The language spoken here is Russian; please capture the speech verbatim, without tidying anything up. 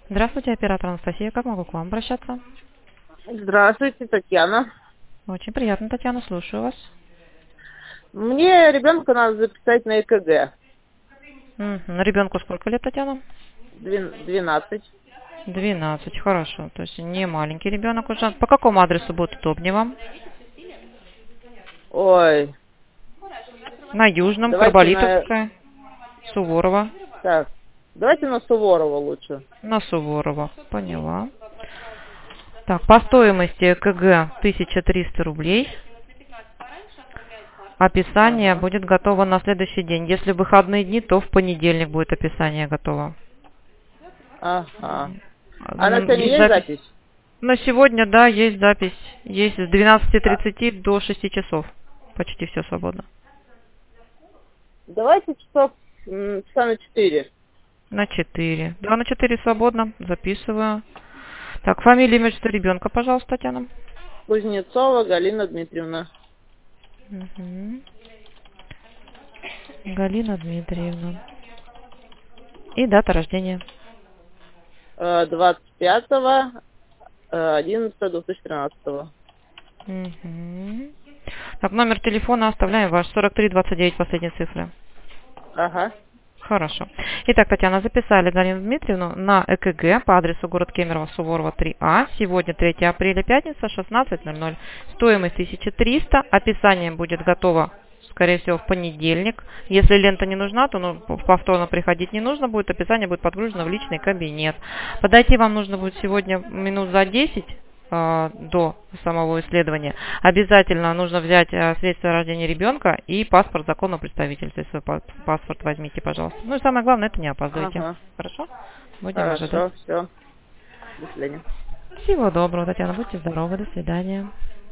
Здравствуйте, оператор Анастасия. Как могу к вам обращаться? Здравствуйте, Татьяна. Очень приятно, Татьяна, слушаю вас. Мне ребенка надо записать на ЭКГ. Мгм. Ребенку сколько лет, Татьяна? Двен- двенадцать. Двенадцать. Хорошо. То есть не маленький ребенок уже. По какому адресу будет удобнее вам? Ой, На Южном, давайте на... Карболитовская, Суворова. Так, давайте на Суворова лучше. На Суворова. Поняла. Так, по стоимости ЭКГ тысяча триста рублей. Описание Ага, будет готово на следующий день. Если выходные дни, то в понедельник будет описание готово. ага. А на М, сегодня Есть есть запись? запись? На сегодня, да, есть запись. Есть с двенадцати тридцати до шести часов. Почти все свободно. Давайте часов м, часа на четыре. На четыре. Да, на четыре свободно. Записываю. Так, фамилия, имя, отчество ребенка, пожалуйста, Татьяна. Кузнецова Галина Дмитриевна. Мгм. Галина Дмитриевна. И дата рождения. Э, двадцать пятого одиннадцатого две тысячи тринадцатого. Мгм. Так, номер телефона оставляем ваш. сорок три двадцать девять, последние цифры. Ага, Хорошо. Итак, Татьяна, записали Галину Дмитриевну на ЭКГ по адресу город Кемерово, Суворова, три А. Сегодня третьего апреля, пятница, шестнадцать ноль ноль. Стоимость тысяча триста. Описание будет готово, скорее всего, в понедельник. Если лента не нужна, то ну, повторно приходить не нужно будет. Описание будет подгружено в личный кабинет. Подойти вам нужно будет сегодня минут за десять э, до самого исследования. Обязательно нужно взять э, свидетельство о рождении ребенка и паспорт законного представительства. Свой па- паспорт возьмите, пожалуйста. Ну и самое главное, это не опаздывайте. ага. Хорошо? Будем ожидать. Хорошо, все. До свидания. Всего доброго, Татьяна. Будьте здоровы. До свидания.